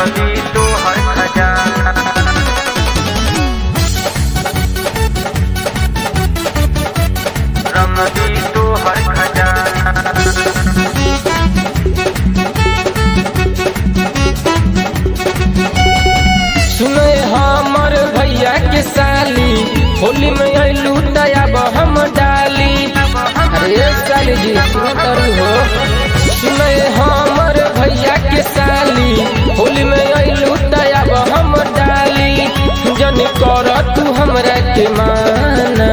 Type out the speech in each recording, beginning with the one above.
दी तो हर खजाना रंग दी तो हर खजाना। सुने हमर भैया के साली होली में अइलू दयाब हम डाली। अरे साली जी सुनतरू हो। सुने हमर भैया के साली होली में अइलू दयाब हम डाली। जन कर तू हमरा के माना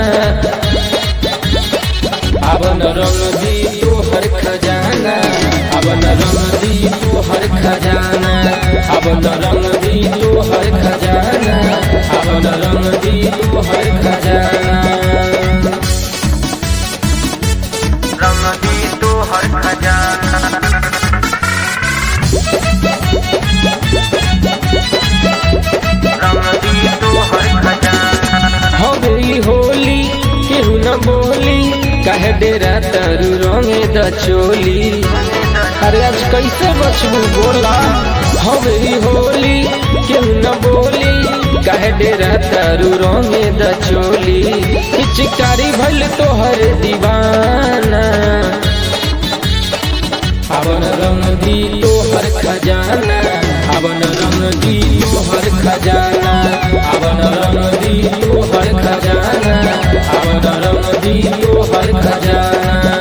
अब न रंग दी तो हर खजाना अब न रंग दी तो हर खजाना अब न रंग दी तो हर खजाना अब न रंग दी तो हर खजाना रंग दी तो हर खजाना रंग दी तो हर खजाना। हो गई होली केहू न बोली कहे डेरा तरु रंगे द चोली। अरे आज कैसे बचबू बोला। हो गई होली केहू न बोली कहे डेरा तरु रंगे द चोली। पिचकारी भइल तोहर दीवाना अब न रंग दी तो हर खजाना अब न रंग दी तो हर खजाना अब न रंग दी तो हर खजाना अब न रंग दी तो हर खजाना।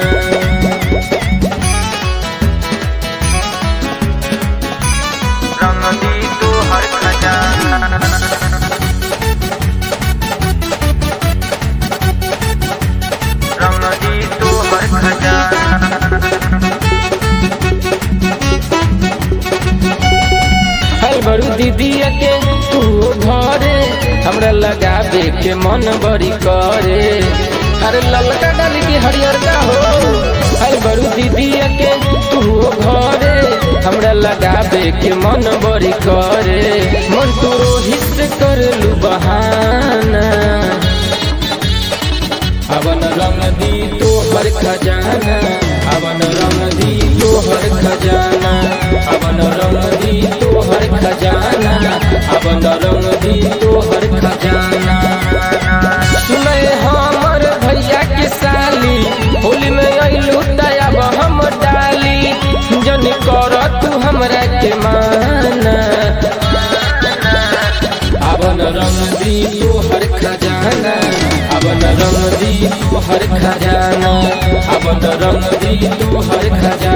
रंग दी तो हर खजाना रंग दी तो हर खजाना। हर बड़ू दीदी के तू घरे हमरा लगावे के मन बड़ी करे। अरे ललका डाली की हरियर का हो। हर बड़ू दीदी के तू घरे हमरा लगावे के मन बड़ी करे। मन तू रोहित कर लू बहाना अब न रंग दी तो हर खजाना अब न रंग दी तो हर खजाना अब न रंग दी तो हर खजाना अब न रंग दी तो हर खजाना। सुने हमर भैया के साली होली में अइलू दयाब हम डाली। जन कर तू हमरा के माना अब न रंग दी तो हर खजाना अब न रंग दी तो हर खजाना अब न रंग दी तो हर खजाना।